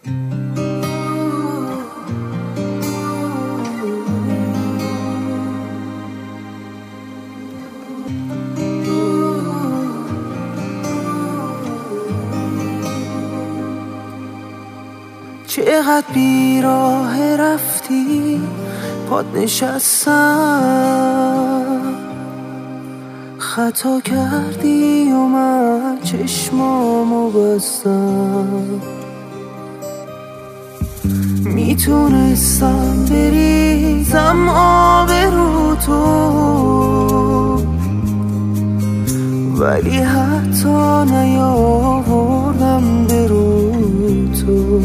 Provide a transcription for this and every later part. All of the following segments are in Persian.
چقدر بیراه رفتی پاد نشستم، خطا کردی و من چشمامو بستم. میتونستم بریزم آب رو تو، ولی حتی نیاوردم به رو تو.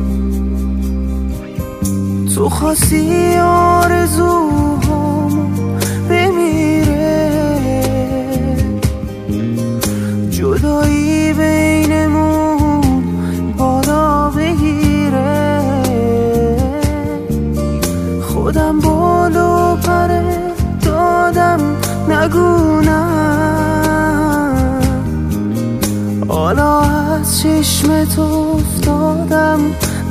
تو خواستی آرزوهامو بمیره، جدایی بینمون بادا بگیره. خودم بالو پره دادم نگونم، حالا از چشمت افتادم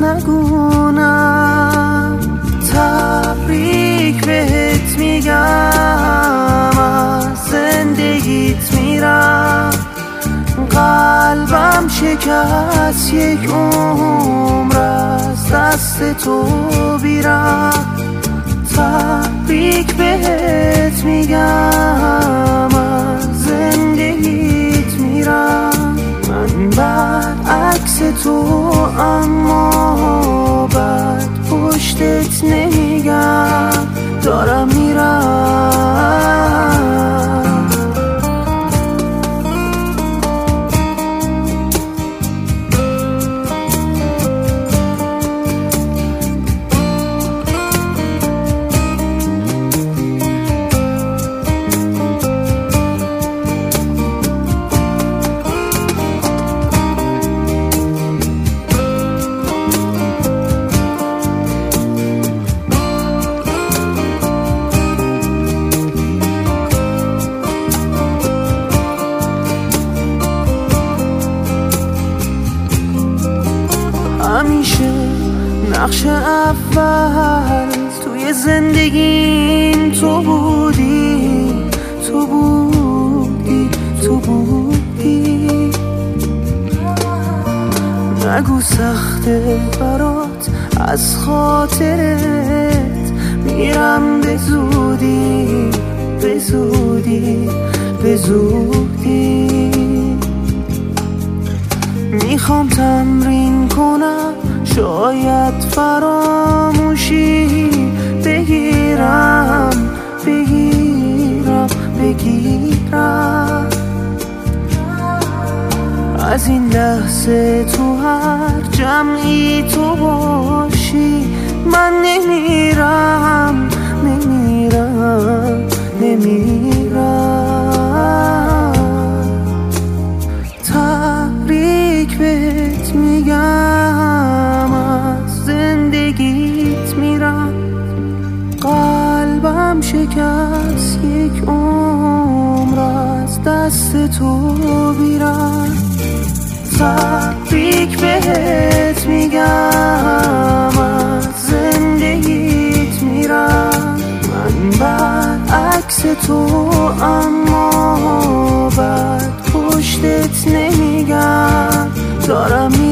نگونم. تبریک بهت میگم، از زندگیت میرم. قلبم شکست، یک عمر از دست تو بیرم. تبریک بهت میگم، از زندگیت میرم. من برعکس تو اما بعد پشتت نمیگم، دارم میرم. همیشه نقش اول توی زندگیم تو بودی، تو بودی، تو بودی. نگو سخته برات، از خاطرت میرم به زودی، به زودی، به زودی. میخوام تمرین کنم، شاید فراموشی بگیرم، بگیرم، بگیرم. از این لحظه تو هر جمعی تو باشی، من نمیرم، نمیرم، نمیرم. تبریک بهت میگم، از زندگیت میرم. قلبم شکست، یک عمر از دست تو بیرم. تبریک بهت میگم، از زندگیت میرم. من برعکس تو اما بعد پشتت نمیگم، دارم